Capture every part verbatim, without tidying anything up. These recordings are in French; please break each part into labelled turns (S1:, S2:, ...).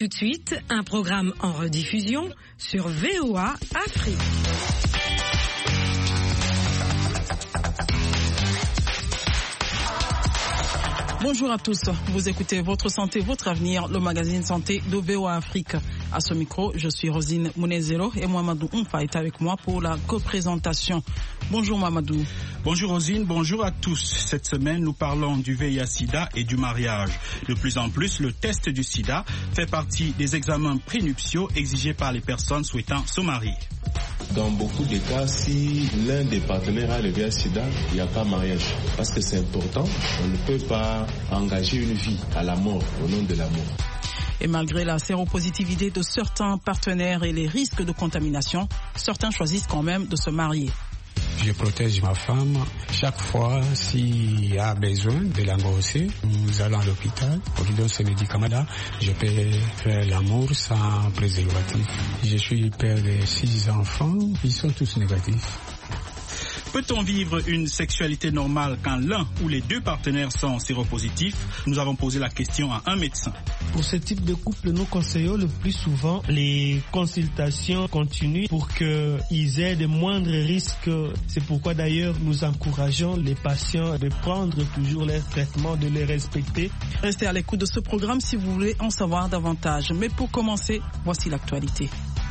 S1: Tout de suite, un programme en rediffusion sur V O A Afrique.
S2: Bonjour à tous, vous écoutez Votre Santé, Votre Avenir, le magazine santé de V O A Afrique. À ce micro, je suis Rosine Mounezero et Mamadou Oumfa est avec moi pour la coprésentation. Bonjour Mamadou.
S3: Bonjour Rosine, bonjour à tous. Cette semaine, nous parlons du V I H-Sida et du mariage. De plus en plus, le test du sida fait partie des examens prénuptiaux exigés par les personnes souhaitant se marier.
S4: Dans beaucoup de cas, si l'un des partenaires a le V I H-Sida, il n'y a pas mariage. Parce que c'est important, on ne peut pas engager une vie à la mort, au nom de l'amour.
S2: Et malgré la séropositivité de certains partenaires et les risques de contamination, certains choisissent quand même de se marier.
S5: Je protège ma femme. Chaque fois, s'il y a besoin de l'endosser, nous allons à l'hôpital. On lui donne ces médicaments-là. Je peux faire l'amour sans préservatif. Je suis père de six enfants. Ils sont tous négatifs.
S3: Peut-on vivre une sexualité normale quand l'un ou les deux partenaires sont séropositifs? Nous avons posé la question à un médecin.
S6: Pour ce type de couple, nous conseillons le plus souvent les consultations continues pour qu'ils aient de moindres risques. C'est pourquoi d'ailleurs nous encourageons les patients de prendre toujours leur traitement, de les respecter.
S2: Restez à l'écoute de ce programme si vous voulez en savoir davantage. Mais pour commencer, voici l'actualité.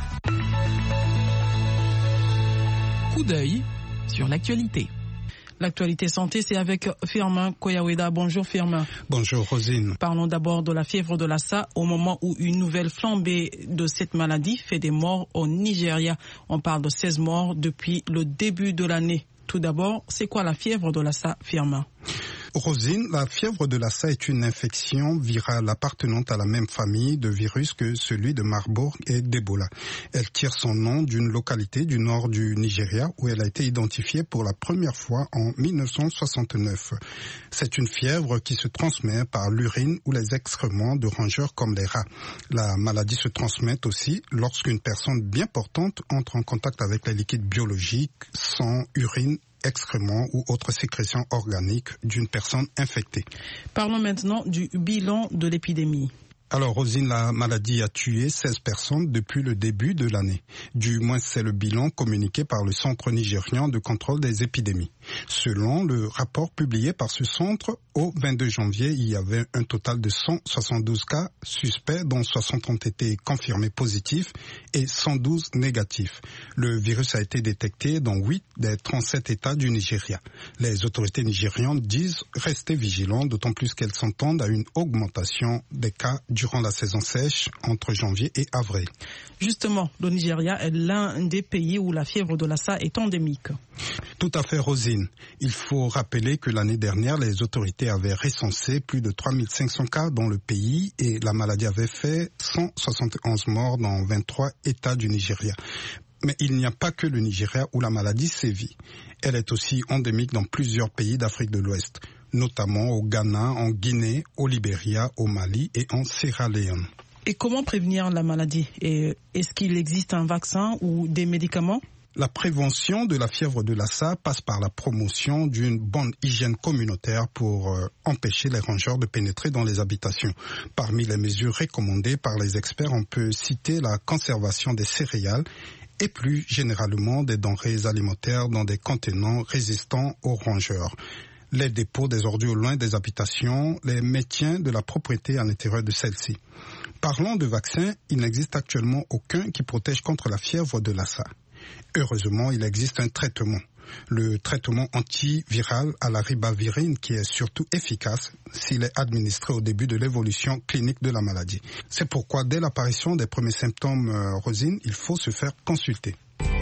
S7: Coup d'œil sur l'actualité.
S2: L'actualité santé, c'est avec Firmin Koyaweda. Bonjour Firmin.
S8: Bonjour Rosine.
S2: Parlons d'abord de la fièvre de Lassa au moment où une nouvelle flambée de cette maladie fait des morts au Nigeria. On parle de seize morts depuis le début de l'année. Tout d'abord, c'est quoi la fièvre de Lassa, Firmin?
S8: Rosine, la fièvre de Lassa est une infection virale appartenant à la même famille de virus que celui de Marburg et d'Ebola. Elle tire son nom d'une localité du nord du Nigeria où elle a été identifiée pour la première fois en mille neuf cent soixante-neuf. C'est une fièvre qui se transmet par l'urine ou les excréments de rongeurs comme les rats. La maladie se transmet aussi lorsqu'une personne bien portante entre en contact avec les liquides biologiques, sang, urine, excréments ou autres sécrétions organiques d'une personne infectée.
S2: Parlons maintenant du bilan de l'épidémie.
S8: Alors, Rosine, la maladie a tué seize personnes depuis le début de l'année. Du moins, c'est le bilan communiqué par le Centre nigérian de contrôle des épidémies. Selon le rapport publié par ce centre, au vingt-deux janvier, il y avait un total de cent soixante-douze cas suspects, dont soixante ont été confirmés positifs et cent douze négatifs. Le virus a été détecté dans huit des trente-sept États du Nigeria. Les autorités nigérianes disent rester vigilantes, d'autant plus qu'elles s'entendent à une augmentation des cas durant la saison sèche entre janvier et avril.
S2: Justement, le Nigeria est l'un des pays où la fièvre de Lassa est endémique.
S8: Tout à fait, Rosine. Il faut rappeler que l'année dernière, les autorités avaient recensé plus de trois mille cinq cents cas dans le pays et la maladie avait fait cent soixante et onze morts dans vingt-trois États du Nigeria. Mais il n'y a pas que le Nigeria où la maladie sévit. Elle est aussi endémique dans plusieurs pays d'Afrique de l'Ouest, notamment au Ghana, en Guinée, au Libéria, au Mali et en Sierra Leone.
S2: Et comment prévenir la maladie? Et est-ce qu'il existe un vaccin ou des médicaments?
S8: La prévention de la fièvre de Lassa passe par la promotion d'une bonne hygiène communautaire pour euh, empêcher les rongeurs de pénétrer dans les habitations. Parmi les mesures recommandées par les experts, on peut citer la conservation des céréales et plus généralement des denrées alimentaires dans des contenants résistants aux rongeurs. Les dépôts des ordures loin des habitations, les maintien de la propriété à l'intérieur de celles-ci. Parlant de vaccins, il n'existe actuellement aucun qui protège contre la fièvre de Lassa. Heureusement, il existe un traitement. Le traitement antiviral à la ribavirine qui est surtout efficace s'il est administré au début de l'évolution clinique de la maladie. C'est pourquoi dès l'apparition des premiers symptômes, euh, Rosine, il faut se faire consulter.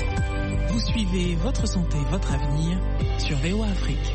S7: Vous suivez Votre Santé, Votre Avenir sur V O A Afrique.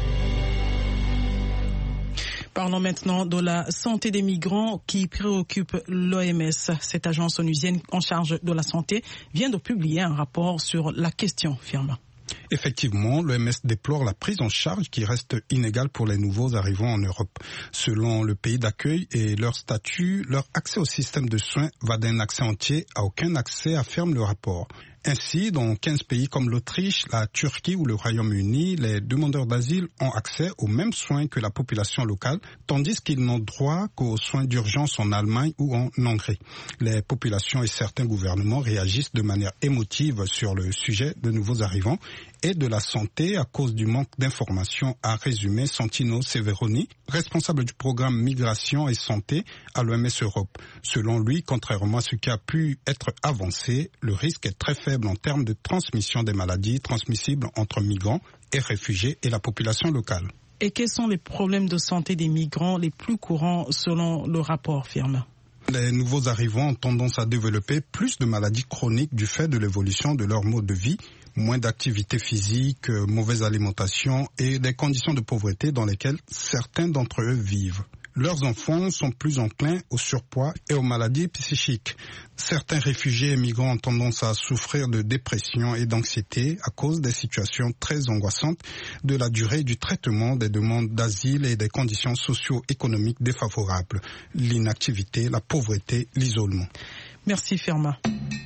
S2: Parlons maintenant de la santé des migrants qui préoccupe l'O M S. Cette agence onusienne en charge de la santé vient de publier un rapport sur la question, Firmin.
S8: Effectivement, l'O M S déplore la prise en charge qui reste inégale pour les nouveaux arrivants en Europe. Selon le pays d'accueil et leur statut, leur accès au système de soins va d'un accès entier à aucun accès, affirme le rapport. Ainsi, dans quinze pays comme l'Autriche, la Turquie ou le Royaume-Uni, les demandeurs d'asile ont accès aux mêmes soins que la population locale, tandis qu'ils n'ont droit qu'aux soins d'urgence en Allemagne ou en Hongrie. Les populations et certains gouvernements réagissent de manière émotive sur le sujet de nouveaux arrivants et de la santé à cause du manque d'informations, a résumé Santino Severoni, responsable du programme Migration et Santé à l'O M S Europe. Selon lui, contrairement à ce qui a pu être avancé, le risque est très faible en termes de transmission des maladies transmissibles entre migrants et réfugiés et la population locale.
S2: Et quels sont les problèmes de santé des migrants les plus courants selon le rapport Firmin ?
S8: Les nouveaux arrivants ont tendance à développer plus de maladies chroniques du fait de l'évolution de leur mode de vie, moins d'activité physique, mauvaise alimentation et des conditions de pauvreté dans lesquelles certains d'entre eux vivent. Leurs enfants sont plus enclins au surpoids et aux maladies psychiques. Certains réfugiés et migrants ont tendance à souffrir de dépression et d'anxiété à cause des situations très angoissantes, de la durée du traitement des demandes d'asile et des conditions socio-économiques défavorables, l'inactivité, la pauvreté, l'isolement.
S2: Merci Firmin.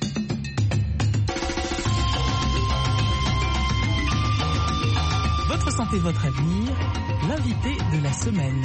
S7: Votre santé, votre avenir, l'invité de la semaine.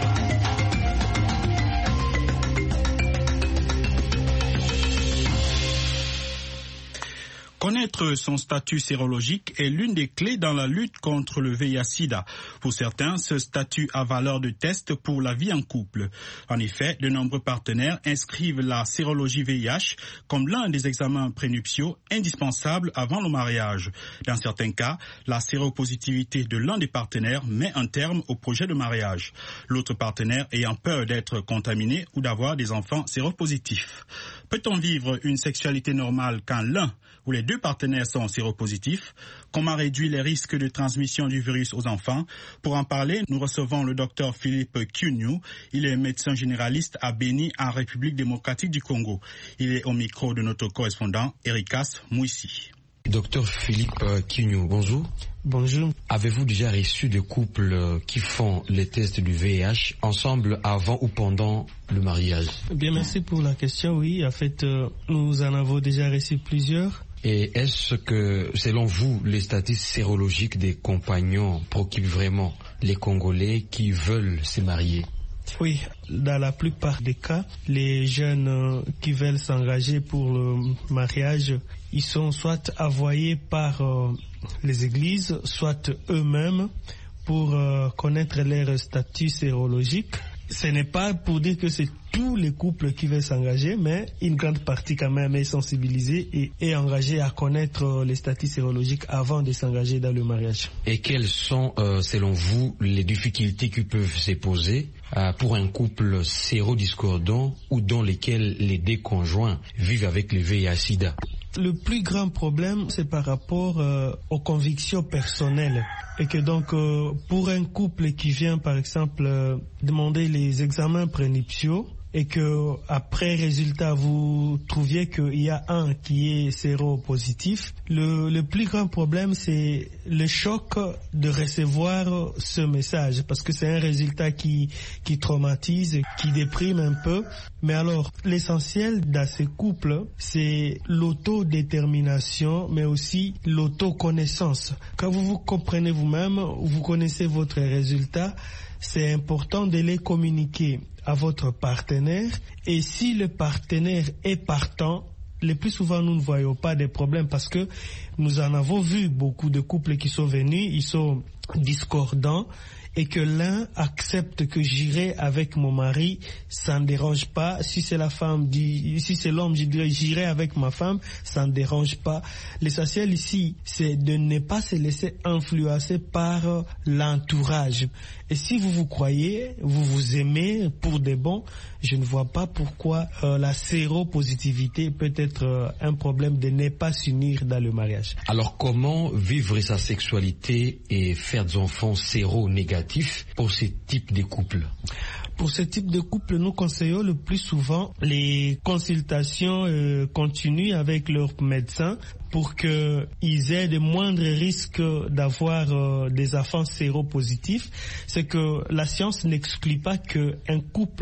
S3: Connaître son statut sérologique est l'une des clés dans la lutte contre le V I H sida. Pour certains, ce statut a valeur de test pour la vie en couple. En effet, de nombreux partenaires inscrivent la sérologie V I H comme l'un des examens prénuptiaux indispensables avant le mariage. Dans certains cas, la séropositivité de l'un des partenaires met un terme au projet de mariage. L'autre partenaire ayant peur d'être contaminé ou d'avoir des enfants séropositifs. Peut-on vivre une sexualité normale quand l'un ou les deux partenaires sont séropositifs? Comment réduire les risques de transmission du virus aux enfants? Pour en parler, nous recevons le docteur Philippe Kyuniu. Il est médecin généraliste à Beni, en République démocratique du Congo. Il est au micro de notre correspondant Erikas Mouissi.
S9: Docteur Philippe Kyuniu, bonjour.
S6: Bonjour.
S9: Avez-vous déjà reçu des couples qui font les tests du V I H ensemble avant ou pendant le mariage?
S6: Bien, merci pour la question. Oui, en fait, euh, nous en avons déjà reçu plusieurs.
S9: Et est-ce que, selon vous, les statuts sérologiques des compagnons préoccupent vraiment les Congolais qui veulent se marier?
S6: Oui, dans la plupart des cas, les jeunes euh, qui veulent s'engager pour le mariage, ils sont soit envoyés par euh, les églises, soit eux-mêmes pour euh, connaître leur statut sérologique. Ce n'est pas pour dire que c'est tous les couples qui veulent s'engager, mais une grande partie quand même est sensibilisée et est engagée à connaître les statuts sérologiques avant de s'engager dans le mariage.
S9: Et quelles sont, euh, selon vous, les difficultés qui peuvent se poser euh, pour un couple sérodiscordant ou dans lesquels les deux conjoints vivent avec le V I H sida?
S6: Le plus grand problème, c'est par rapport euh, aux convictions personnelles. Et que donc, euh, pour un couple qui vient, par exemple, euh, demander les examens prénuptiaux, et que après résultat vous trouviez qu'il y a un qui est séropositif, le, le plus grand problème c'est le choc de recevoir ce message, parce que c'est un résultat qui, qui traumatise, qui déprime un peu. Mais alors, l'essentiel dans ces couples, c'est l'autodétermination, mais aussi l'autoconnaissance. Quand vous vous comprenez vous-même, vous connaissez votre résultat, c'est important de les communiquer à votre partenaire, et si le partenaire est partant, le plus souvent nous ne voyons pas de problèmes, parce que nous en avons vu beaucoup de couples qui sont venus, ils sont discordants, et que l'un accepte que j'irai avec mon mari, ça ne dérange pas. Si c'est la femme, dit, si c'est l'homme, je dirais j'irai avec ma femme, ça ne dérange pas. L'essentiel ici, c'est de ne pas se laisser influencer par l'entourage. Et si vous vous croyez, vous vous aimez pour de bon, je ne vois pas pourquoi euh, la séropositivité peut être euh, un problème de ne pas s'unir dans le mariage.
S9: Alors comment vivre sa sexualité et faire des enfants séronégatifs pour ce type de couple?
S6: Pour ce type de couple, nous conseillons le plus souvent les consultations euh, continues avec leur médecin pour qu'ils aient de moindres risques d'avoir euh, des enfants séropositifs. C'est que la science n'exclut pas qu'un couple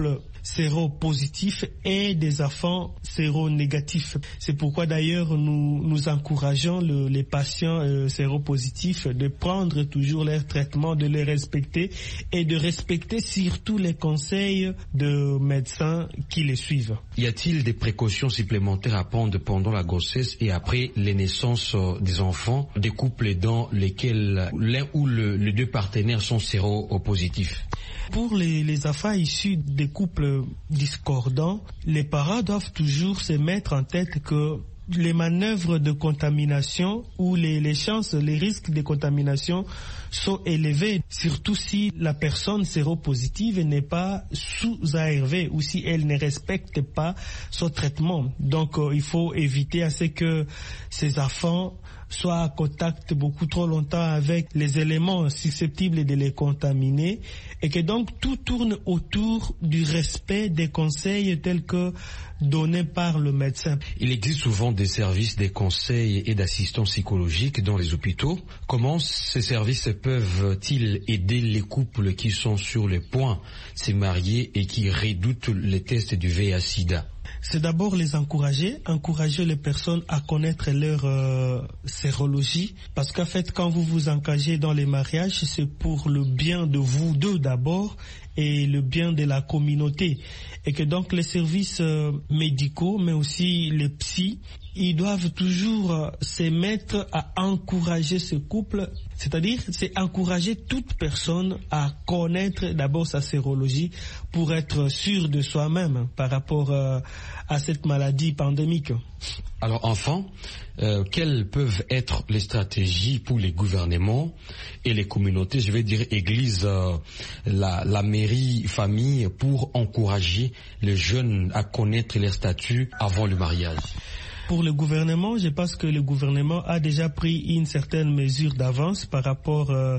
S6: séropositifs et des enfants séronégatifs. C'est pourquoi d'ailleurs nous, nous encourageons le, les patients euh, séropositifs de prendre toujours leur traitement, de les respecter et de respecter surtout les conseils de médecins qui les suivent.
S9: Y a-t-il des précautions supplémentaires à prendre pendant la grossesse et après les naissances des enfants, des couples dans lesquels l'un ou le, les deux partenaires sont séropositifs?
S6: Pour les, les enfants issus des couples discordants, les parents doivent toujours se mettre en tête que les manœuvres de contamination ou les, les chances, les risques de contamination sont élevés, surtout si la personne séropositive n'est pas sous A R V ou si elle ne respecte pas son traitement. Donc euh, il faut éviter à ce que ces enfants soient en contact beaucoup trop longtemps avec les éléments susceptibles de les contaminer et que donc tout tourne autour du respect des conseils tels que donnés par le médecin.
S9: Il existe souvent des services, des conseils et d'assistance psychologique dans les hôpitaux. Comment ces services peuvent-ils aider les couples qui sont sur le point de se marier et qui redoutent les tests du V I H sida?
S6: C'est d'abord les encourager, encourager les personnes à connaître leur euh, sérologie, parce qu'en fait, quand vous vous engagez dans les mariages, c'est pour le bien de vous deux d'abord et le bien de la communauté. Et que donc les services euh, médicaux, mais aussi les psys, ils doivent toujours euh, se mettre à encourager ce couple, c'est-à-dire c'est encourager toute personne à connaître d'abord sa sérologie pour être sûr de soi-même par rapport euh, à cette maladie pandémique.
S9: Alors enfin, euh, quelles peuvent être les stratégies pour les gouvernements et les communautés, je vais dire église, euh, la, la mairie, famille, pour encourager les jeunes à connaître leur statut avant le mariage?
S6: Pour le gouvernement, je pense que le gouvernement a déjà pris une certaine mesure d'avance par rapport euh,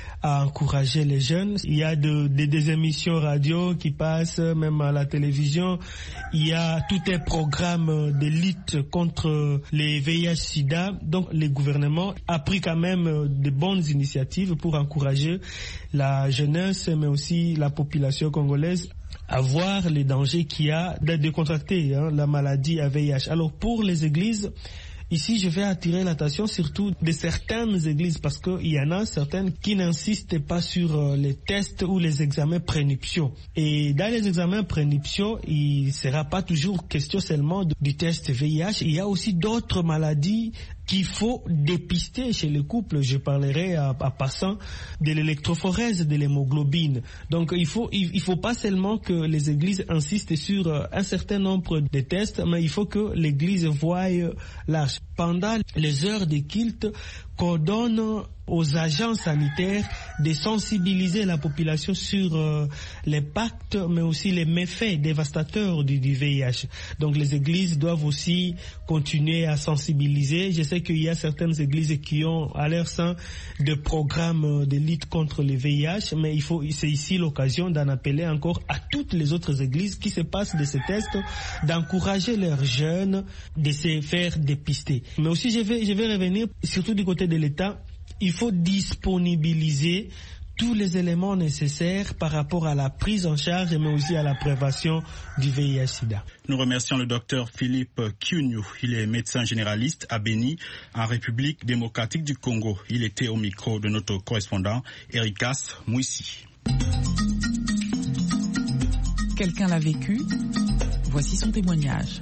S6: à encourager les jeunes. Il y a de, de, des émissions radio qui passent, même à la télévision. Il y a tout un programme de lutte contre les V I H sida. Donc, le gouvernement a pris quand même de bonnes initiatives pour encourager la jeunesse, mais aussi la population congolaise à voir les dangers qu'il y a de contracter hein, la maladie à V I H. Alors, pour les églises, ici, je vais attirer l'attention surtout de certaines églises parce qu'il y en a certaines qui n'insistent pas sur euh, les tests ou les examens prénuptiaux. Et dans les examens prénuptiaux, il ne sera pas toujours question seulement de, du test V I H. Il y a aussi d'autres maladies qu'il faut dépister chez le couple. Je parlerai à, à passant de l'électrophorèse de l'hémoglobine. Donc il faut il, il faut pas seulement que les églises insistent sur un certain nombre de tests, mais il faut que l'église voie large. Pendant les heures de culte, qu'on donne aux agents sanitaires de sensibiliser la population sur euh, les pactes, mais aussi les méfaits dévastateurs du, du V I H. Donc les églises doivent aussi continuer à sensibiliser. Je sais qu'il y a certaines églises qui ont à leur sein des programmes de lutte contre le V I H, mais il faut, c'est ici l'occasion d'en appeler encore à toutes les autres églises qui se passent de ces tests, d'encourager leurs jeunes de se faire dépister. Mais aussi je vais, je vais revenir surtout du côté de l'État. Il faut disponibiliser tous les éléments nécessaires par rapport à la prise en charge, mais aussi à la prévention du V I H sida.
S3: Nous remercions le docteur Philippe Kiuniou. Il est médecin généraliste à Beni, en République démocratique du Congo. Il était au micro de notre correspondant Erikas Mouissi.
S7: Quelqu'un l'a vécu. Voici son témoignage.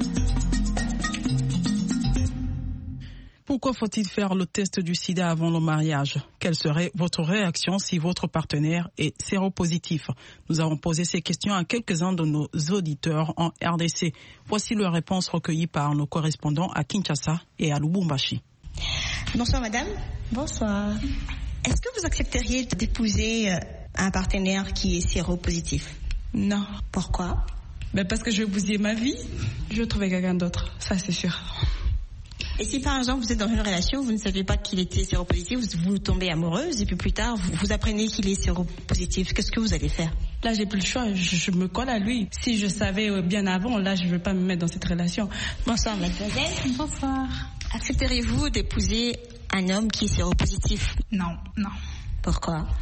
S2: Pourquoi faut-il faire le test du sida avant le mariage? Quelle serait votre réaction si votre partenaire est séropositif? Nous avons posé ces questions à quelques-uns de nos auditeurs en R D C. Voici leurs réponses recueillies par nos correspondants à Kinshasa et à Lubumbashi.
S10: Bonsoir madame.
S11: Bonsoir.
S10: Est-ce que vous accepteriez d'épouser un partenaire qui est séropositif?
S11: Non.
S10: Pourquoi?
S11: Ben parce que je vais bousiller ma vie. Je vais trouver quelqu'un d'autre, ça c'est sûr.
S10: Et si par exemple vous êtes dans une relation, vous ne saviez pas qu'il était séropositif, vous, vous tombez amoureuse et puis plus tard vous, vous apprenez qu'il est séropositif, qu'est-ce que vous allez faire?
S11: Là j'ai plus le choix, je, je me colle à lui. Si je savais bien avant, là je ne vais pas me mettre dans cette relation.
S10: Bonsoir mademoiselle.
S11: Bonsoir.
S10: Accepteriez-vous d'épouser un homme qui est séropositif?
S11: Non, non.
S10: Pourquoi?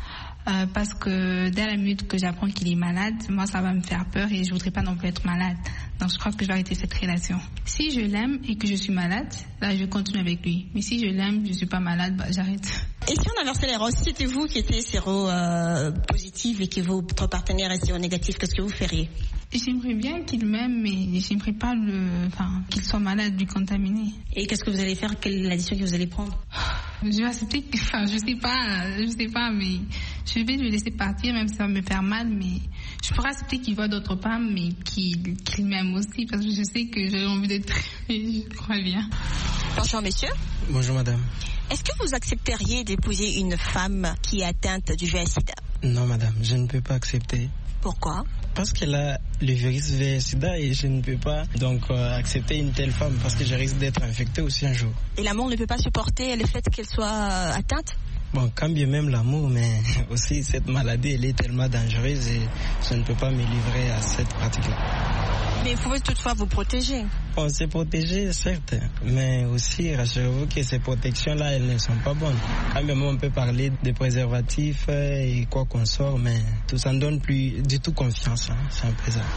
S12: euh, parce que dès la minute que j'apprends qu'il est malade, moi ça va me faire peur et je voudrais pas non plus être malade. Donc je crois que je vais arrêter cette relation. Si je l'aime et que je suis malade, là je continue avec lui. Mais si je l'aime, je suis pas malade, bah j'arrête.
S10: Et si on inversait les rôles, si c'était vous qui étiez séro-positive euh, et que votre partenaire est séro-négatif, qu'est-ce que vous feriez?
S12: J'aimerais bien qu'il m'aime, mais j'aimerais pas le, enfin, qu'il soit malade, lui contaminer.
S10: Et qu'est-ce que vous allez faire? Quelle est la décision que vous allez prendre?
S12: Je vais accepter, enfin, je sais pas, je sais pas, mais je vais le laisser partir, même si ça va me faire mal, mais je pourrais accepter qu'il voit d'autres femmes, mais qu'il, qu'il m'aime aussi, parce que je sais que j'ai envie d'être aimée, je crois bien.
S10: Bonjour, messieurs.
S13: Bonjour, madame.
S10: Est-ce que vous accepteriez d'épouser une femme qui est atteinte du V I H sida?
S13: Non, madame, je ne peux pas accepter.
S10: Pourquoi?
S13: Parce qu'elle a le virus V I H sida et je ne peux pas donc euh, accepter une telle femme parce que je risque d'être infecté aussi un jour.
S10: Et l'amour ne peut pas supporter le fait qu'elle soit euh, atteinte?
S13: Bon, quand bien même l'amour, mais aussi cette maladie, elle est tellement dangereuse et je ne peux pas me livrer à cette pratique-là.
S10: Mais il faut toutefois vous protéger.
S13: On s'est protégé, certes, mais aussi, rassurez-vous que ces protections-là, elles ne sont pas bonnes. Quand même, on peut parler de préservatifs et quoi qu'on sort, mais tout ça ne donne plus du tout confiance, hein, c'est un peu ça.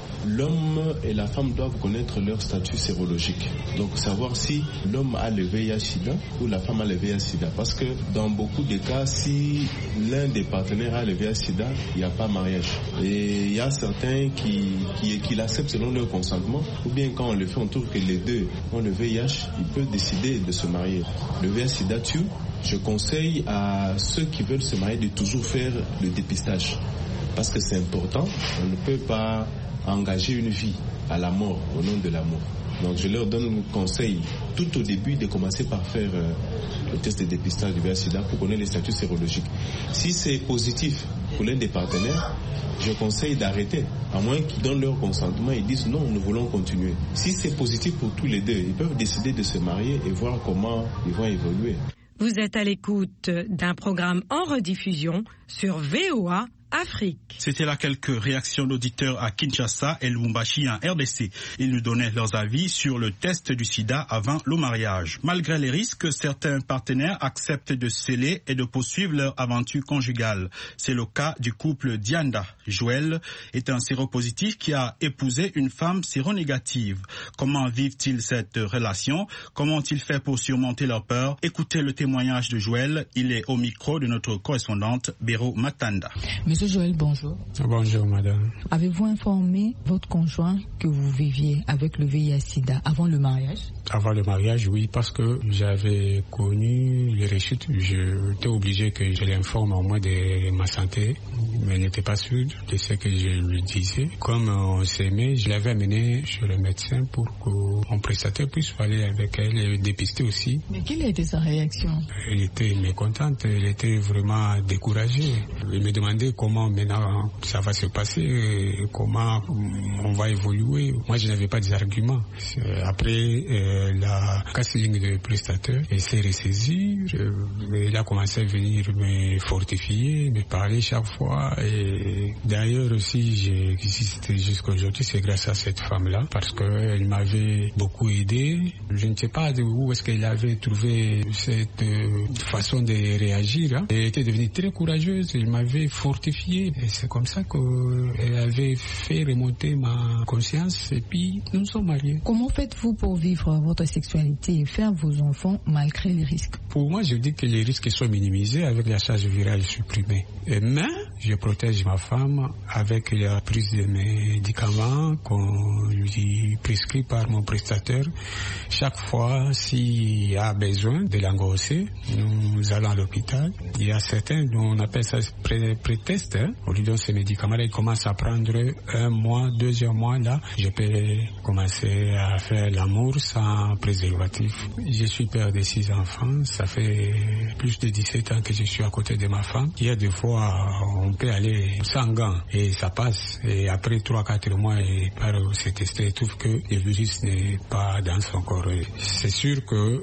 S4: L'homme et la femme doivent connaître leur statut sérologique. Donc savoir si l'homme a le V I H sida ou la femme a le V I H sida. Parce que dans beaucoup de cas, si l'un des partenaires a le V I H sida, il n'y a pas mariage. Et il y a certains qui, qui, qui l'acceptent selon leur consentement. Ou bien quand on le fait, on trouve que les deux ont le V I H, ils peuvent décider de se marier. Le V I H sida tue. Je conseille à ceux qui veulent se marier de toujours faire le dépistage. Parce que c'est important. On ne peut pas engager une vie à la mort, au nom de l'amour. Donc je leur donne conseil tout au début de commencer par faire euh, le test de dépistage du V I H sida pour connaître les statuts sérologiques. Si c'est positif pour l'un des partenaires, je conseille d'arrêter, à moins qu'ils donnent leur consentement et disent non, nous voulons continuer. Si c'est positif pour tous les deux, ils peuvent décider de se marier et voir comment ils vont évoluer.
S1: Vous êtes à l'écoute d'un programme en rediffusion sur V O A Afrique.
S3: C'était là quelques réactions d'auditeurs à Kinshasa et Lubumbashi en R D C. Ils nous donnaient leurs avis sur le test du sida avant le mariage. Malgré les risques, certains partenaires acceptent de sceller et de poursuivre leur aventure conjugale. C'est le cas du couple Dianda. Joël est un séropositif qui a épousé une femme séronégative. Comment vivent-ils cette relation? Comment ont-ils fait pour surmonter leur peur? Écoutez le témoignage de Joël. Il est au micro de notre correspondante Béro Matanda.
S14: Monsieur Joël, bonjour.
S5: Bonjour, madame.
S14: Avez-vous informé votre conjoint que vous viviez avec le V I H sida avant le mariage?
S5: Avant le mariage, oui, parce que j'avais connu les rechutes. J'étais obligé que je l'informe au moins de ma santé, mais elle n'était pas sûre de ce que je lui disais. Comme on s'aimait, je l'avais amené chez le médecin pour que mon prestataire puisse aller avec elle et dépister aussi.
S14: Mais quelle a été sa réaction?
S5: Elle était mécontente, elle était vraiment découragée. Elle me demandait comment maintenant ça va se passer, comment on va évoluer. Moi, je n'avais pas d'arguments. Après, euh, la casting de prestataire, elle s'est ressaisie. Elle a commencé à venir me fortifier, me parler chaque fois. Et d'ailleurs aussi, j'ai existé jusqu'à aujourd'hui, c'est grâce à cette femme-là, parce qu'elle m'avait beaucoup aidé. Je ne sais pas où est-ce qu'elle avait trouvé cette façon de réagir. Hein. Elle était devenue très courageuse, elle m'avait fortifié. Et c'est comme ça qu'elle avait fait remonter ma conscience et puis nous nous sommes mariés.
S14: Comment faites-vous pour vivre votre sexualité et faire vos enfants malgré les risques?
S5: Pour moi, je dis que les risques sont minimisés avec la charge virale supprimée. Mais je protège ma femme avec la prise de médicaments qu'on lui prescrit par mon prestataire. Chaque fois, s'il y a besoin de l'engrosser, nous allons à l'hôpital. Il y a certains, on appelle ça pré-test, hein. On lui donne ces médicaments, il commence à prendre un mois, deuxième mois, là, je peux commencer à faire l'amour sans préservatif. Je suis père de six enfants, ça fait plus de dix-sept ans que je suis à côté de ma femme. Il y a des fois, on peut aller sans gants et ça passe. Et après trois, quatre mois, et par se tester, il trouve que le virus n'est pas dans son corps. C'est sûr que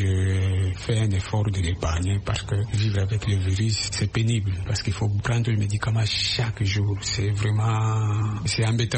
S5: je fais un effort de l'épargner parce que vivre avec le virus, c'est pénible parce qu'il faut prendre le médicament chaque jour. C'est vraiment, c'est embêtant.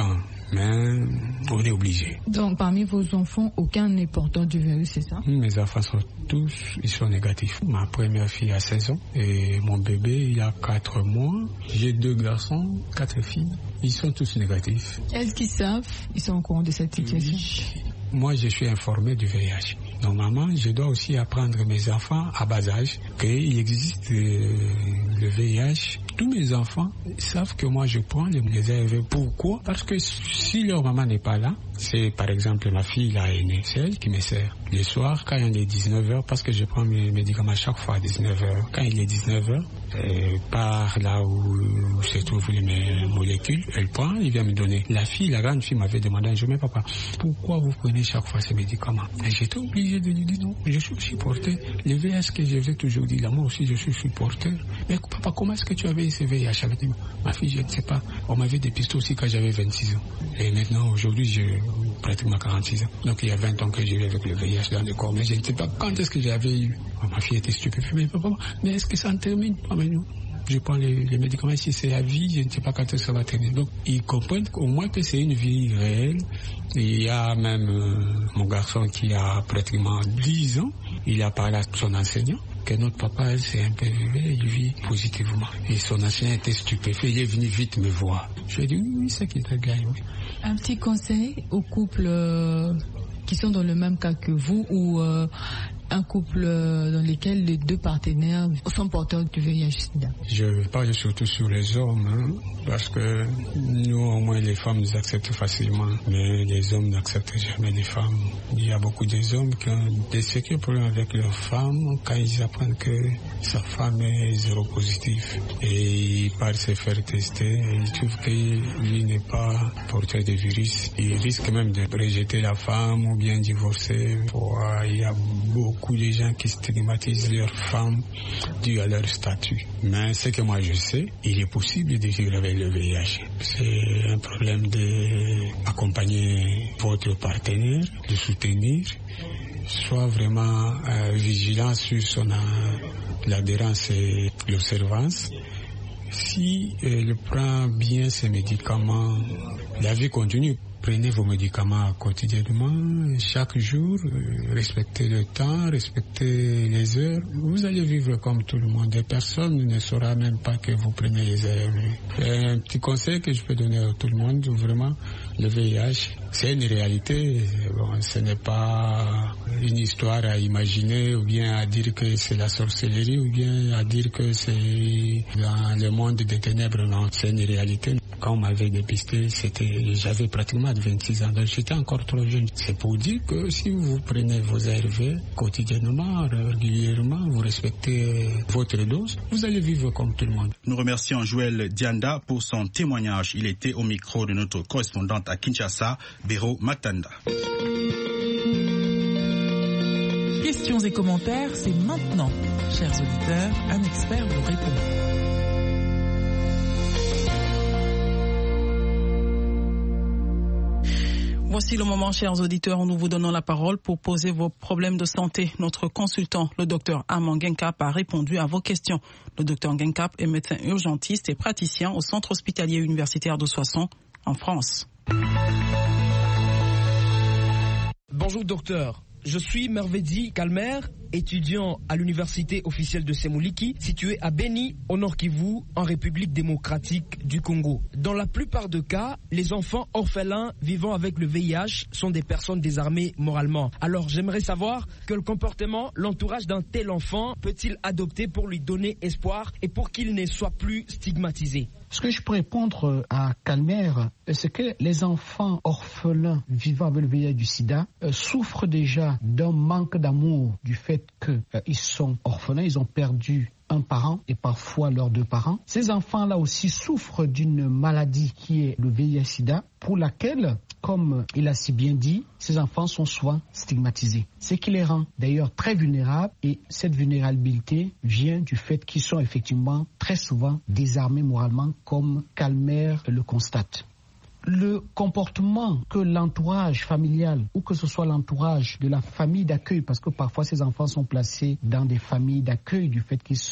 S5: mais on est obligé.
S14: Donc parmi vos enfants, aucun n'est porteur du virus, c'est ça?
S5: Mes enfants sont tous, ils sont négatifs. Ma première fille a seize ans et mon bébé il a quatre mois. J'ai deux garçons, quatre filles. Ils sont tous négatifs.
S14: Est-ce qu'ils savent, ils sont au courant de cette situation?
S5: Oui. Moi, je suis informé du V I H. Normalement, je dois aussi apprendre mes enfants à bas âge qu'il existe euh, le V I H. Tous mes enfants savent que moi, je prends les, les A R V. Pourquoi? Parce que si leur maman n'est pas là, c'est par exemple ma fille, la aînée, c'est elle qui me sert. Le soir, quand il est dix-neuf heures, parce que je prends mes médicaments chaque fois à dix-neuf heures. Quand il est dix-neuf heures, euh, par là où, où se trouvent les molécules, elle prend, il vient me donner. La fille, la grande fille m'avait demandé, je dis, papa, pourquoi vous prenez chaque fois ces médicaments? Et j'étais obligé de lui dire non, je suis aussi porteur. Le V I H que je vais toujours dire, là, moi aussi je suis, je suis porteur. Mais papa, comment est-ce que tu avais ce V I H avec moi? Ma fille, je ne sais pas. On m'avait dépisté aussi quand j'avais vingt-six ans. Et maintenant, aujourd'hui, j'ai pratiquement quarante-six ans. Donc il y a vingt ans que j'ai eu avec le V I H dans le corps. Mais je ne sais pas quand est-ce que j'avais eu. Ma fille était stupéfaite. Mais papa, mais est-ce que ça en termine? Ah, mais non. Je prends les, les médicaments, si c'est à vie, je ne sais pas quand ça va terminer. Donc, ils comprennent au moins que c'est une vie réelle. Et il y a même euh, mon garçon qui a pratiquement dix ans, il a parlé à son enseignant que notre papa, elle, c'est un peu vivé, il vit positivement. Et son enseignant était stupéfait, il est venu vite me voir. Je lui ai dit, oui, oui, c'est qui te gagne, oui.
S14: Un petit conseil aux couples euh, qui sont dans le même cas que vous ou euh, un couple dans lequel les deux partenaires sont porteurs du V I H-Sida?
S5: Je parle surtout sur les hommes, hein, parce que nous, au moins, les femmes nous acceptent facilement, mais les hommes n'acceptent jamais les femmes. Il y a beaucoup d'hommes qui ont des sérieux problèmes avec leurs femmes quand ils apprennent que sa femme est zéro-positif. Et ils partent se faire tester et ils trouvent que lui n'est pas porteur de virus. Il risque même de rejeter la femme ou bien divorcer. Il y a beaucoup Beaucoup de gens qui stigmatisent leurs femmes dû à leur statut. Mais ce que moi je sais, il est possible de vivre avec le V I H. C'est un problème d'accompagner votre partenaire, de soutenir, soit vraiment euh, vigilant sur son euh, l'adhérence et l'observance. Si elle prend bien ses médicaments, la vie continue. Prenez vos médicaments quotidiennement, chaque jour, respectez le temps, respectez les heures. Vous allez vivre comme tout le monde. Personne ne saura même pas que vous prenez les heures. Un petit conseil que je peux donner à tout le monde, vraiment, le V I H, c'est une réalité. Bon, ce n'est pas une histoire à imaginer ou bien à dire que c'est la sorcellerie ou bien à dire que c'est dans le monde des ténèbres. Non, c'est une réalité. Quand on m'avait dépisté, c'était, j'avais pratiquement vingt-six ans, donc j'étais encore trop jeune. C'est pour dire que si vous prenez vos A R V quotidiennement, régulièrement, vous respectez votre dose, vous allez vivre comme tout le monde.
S3: Nous remercions Joël Dianda pour son témoignage. Il était au micro de notre correspondante à Kinshasa, Béro Matanda.
S7: Questions et commentaires, c'est maintenant. Chers auditeurs, un expert vous répond.
S2: Voici le moment, chers auditeurs, où nous vous donnons la parole pour poser vos problèmes de santé. Notre consultant, le docteur Armand Genkap, a répondu à vos questions. Le docteur Genkap est médecin urgentiste et praticien au centre hospitalier universitaire de Soissons, en France.
S15: Bonjour docteur. Je suis Mervedi Kalmer, étudiant à l'université officielle de Semuliki, située à Beni, au Nord Kivu, en République démocratique du Congo. Dans la plupart des cas, les enfants orphelins vivant avec le V I H sont des personnes désarmées moralement. Alors j'aimerais savoir quel comportement l'entourage d'un tel enfant peut-il adopter pour lui donner espoir et pour qu'il ne soit plus stigmatisé.
S16: Ce que je peux répondre à Calmer, c'est que les enfants orphelins vivant avec le V I H du sida euh, souffrent déjà d'un manque d'amour du fait qu'ils euh, sont orphelins, ils ont perdu un parent et parfois leurs deux parents. Ces enfants-là aussi souffrent d'une maladie qui est le V I H sida, pour laquelle, comme il a si bien dit, ces enfants sont souvent stigmatisés. Ce qui les rend d'ailleurs très vulnérables, et cette vulnérabilité vient du fait qu'ils sont effectivement très souvent désarmés moralement, comme Calmer le constate. Le comportement que l'entourage familial, ou que ce soit l'entourage de la famille d'accueil, parce que parfois ces enfants sont placés dans des familles d'accueil du fait qu'ils sont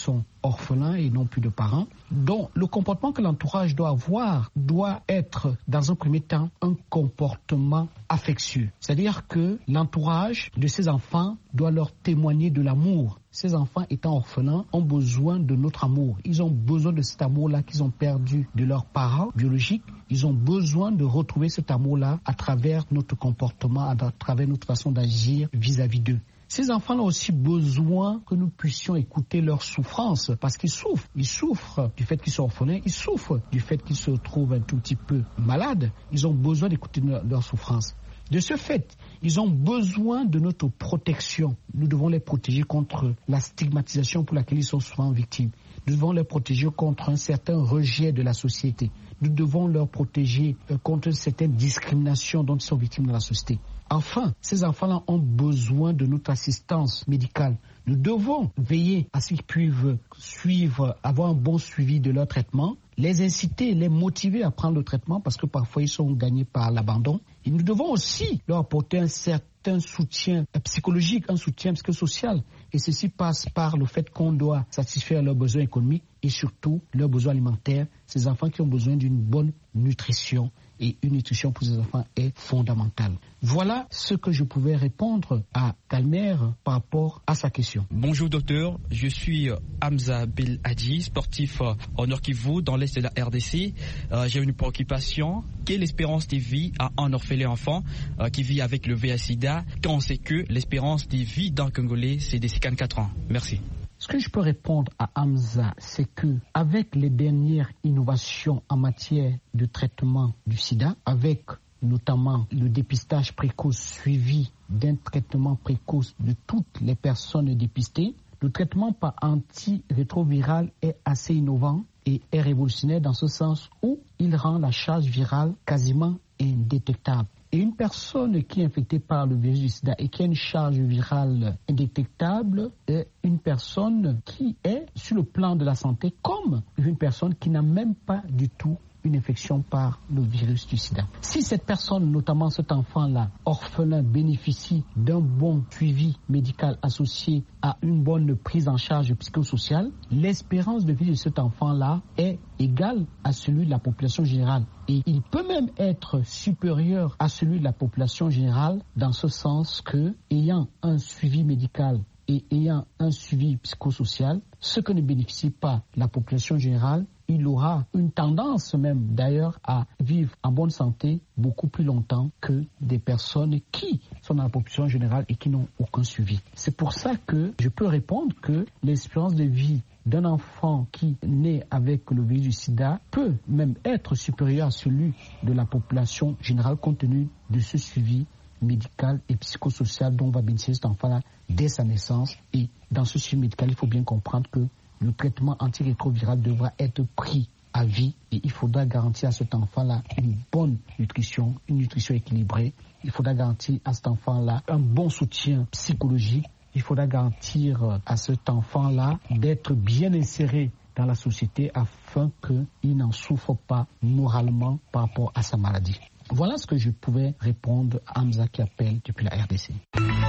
S16: orphelins et n'ont plus de parents. Donc le comportement que l'entourage doit avoir doit être dans un premier temps un comportement affectueux. C'est-à-dire que l'entourage de ces enfants doit leur témoigner de l'amour. Ces enfants étant orphelins ont besoin de notre amour. Ils ont besoin de cet amour-là qu'ils ont perdu de leurs parents biologiques. Ils ont besoin de retrouver cet amour-là à travers notre comportement, à travers notre façon d'agir vis-à-vis d'eux. Ces enfants ont aussi besoin que nous puissions écouter leurs souffrances parce qu'ils souffrent. Ils souffrent du fait qu'ils sont orphelins, ils souffrent du fait qu'ils se trouvent un tout petit peu malades. Ils ont besoin d'écouter leurs souffrances. De ce fait, ils ont besoin de notre protection. Nous devons les protéger contre la stigmatisation pour laquelle ils sont souvent victimes. Nous devons les protéger contre un certain rejet de la société. Nous devons leur protéger contre certaines discriminations dont ils sont victimes dans la société. Enfin, ces enfants-là ont besoin de notre assistance médicale. Nous devons veiller à ce qu'ils puissent suivre, avoir un bon suivi de leur traitement, les inciter, les motiver à prendre le traitement parce que parfois ils sont gagnés par l'abandon. Et nous devons aussi leur apporter un certain soutien psychologique, un soutien psychosocial. Et ceci passe par le fait qu'on doit satisfaire leurs besoins économiques et surtout leurs besoins alimentaires. Ces enfants qui ont besoin d'une bonne nutrition. Et une nutrition pour ces enfants est fondamentale. Voilà ce que je pouvais répondre à Calmer par rapport à sa question.
S15: Bonjour docteur, je suis Hamza Belhadji, sportif au Nord Kivu dans l'est de la R D C. Euh, j'ai une préoccupation. Quelle espérance de vie a un orphelin enfant euh, qui vit avec le V I H-Sida quand on sait que l'espérance de vie d'un Congolais c'est de cinquante-quatre ans? Merci.
S16: Ce que je peux répondre à Hamza, c'est que avec les dernières innovations en matière de traitement du sida, avec notamment le dépistage précoce suivi d'un traitement précoce de toutes les personnes dépistées, le traitement par antirétroviral est assez innovant et est révolutionnaire dans ce sens où il rend la charge virale quasiment indétectable. Et une personne qui est infectée par le virus du sida et qui a une charge virale indétectable est une personne qui est sur le plan de la santé comme une personne qui n'a même pas du tout une infection par le virus du sida. Si cette personne, notamment cet enfant-là, orphelin, bénéficie d'un bon suivi médical associé à une bonne prise en charge psychosociale, l'espérance de vie de cet enfant-là est égale à celui de la population générale. Et il peut même être supérieur à celui de la population générale dans ce sens que, ayant un suivi médical et ayant un suivi psychosocial, ce que ne bénéficie pas la population générale, il aura une tendance même d'ailleurs à vivre en bonne santé beaucoup plus longtemps que des personnes qui sont dans la population générale et qui n'ont aucun suivi. C'est pour ça que je peux répondre que l'espérance de vie d'un enfant qui naît avec le virus du sida peut même être supérieur à celui de la population générale compte tenu de ce suivi médical et psychosocial dont va bénéficier cet enfant-là dès sa naissance. Et dans ce suivi médical, il faut bien comprendre que le traitement antirétroviral devra être pris à vie et il faudra garantir à cet enfant-là une bonne nutrition, une nutrition équilibrée. Il faudra garantir à cet enfant-là un bon soutien psychologique. Il faudra garantir à cet enfant-là d'être bien inséré dans la société afin qu'il n'en souffre pas moralement par rapport à sa maladie. Voilà ce que je pouvais répondre à Hamza qui appelle depuis la R D C.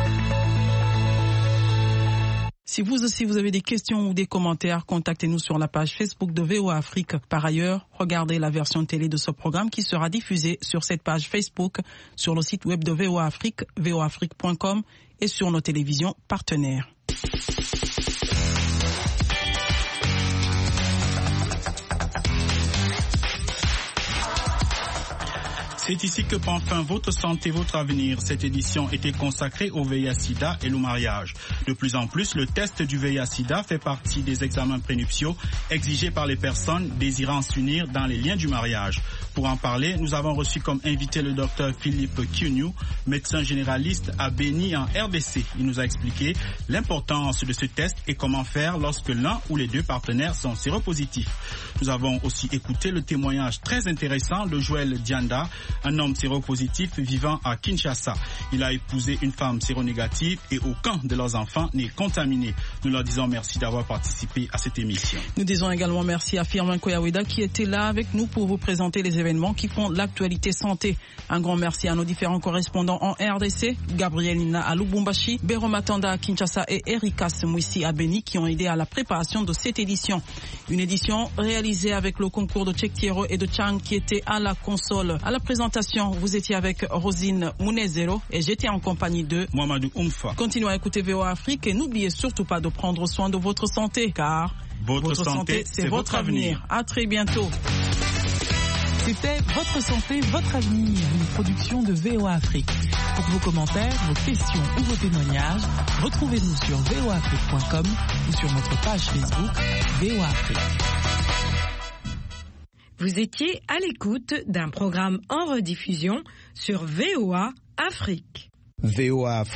S2: Si vous aussi vous avez des questions ou des commentaires, contactez-nous sur la page Facebook de V O A Afrique. Par ailleurs, regardez la version télé de ce programme qui sera diffusée sur cette page Facebook, sur le site web de V O A Afrique, v o afrique point com et sur nos télévisions partenaires.
S3: C'est ici que prend fin votre santé, votre avenir. Cette édition était consacrée au V I H-Sida et le mariage. De plus en plus, le test du V I H-Sida fait partie des examens prénuptiaux exigés par les personnes désirant s'unir dans les liens du mariage. Pour en parler, nous avons reçu comme invité le docteur Philippe Kiuniu, médecin généraliste à Béni en R D C. Il nous a expliqué l'importance de ce test et comment faire lorsque l'un ou les deux partenaires sont séropositifs. Nous avons aussi écouté le témoignage très intéressant de Joël Dianda, un homme séropositif vivant à Kinshasa. Il a épousé une femme séronégative et aucun de leurs enfants n'est contaminé. Nous leur disons merci d'avoir participé à cette émission.
S2: Nous disons également merci à Firmin Koyaweda qui était là avec nous pour vous présenter les événements événements qui font l'actualité santé. Un grand merci à nos différents correspondants en R D C, Gabriel Nina à Lubumbashi, Bero Matanda à Kinshasa et Erika Semouissi à Beni qui ont aidé à la préparation de cette édition. Une édition réalisée avec le concours de Tchektiero et de Chang qui étaient à la console. À la présentation, vous étiez avec Rosine Munezero et j'étais en compagnie de
S3: Mohamedou Oumfa.
S2: Continuez à écouter V O A Afrique et n'oubliez surtout pas de prendre soin de votre santé car
S3: votre, votre santé, santé c'est votre avenir.
S2: À très bientôt.
S7: C'était Votre santé, votre avenir, une production de V O A Afrique. Pour vos commentaires, vos questions ou vos témoignages, retrouvez-nous sur v o afrique point com ou sur notre page Facebook V O A Afrique.
S1: Vous étiez à l'écoute d'un programme en rediffusion sur V O A Afrique.
S17: V O A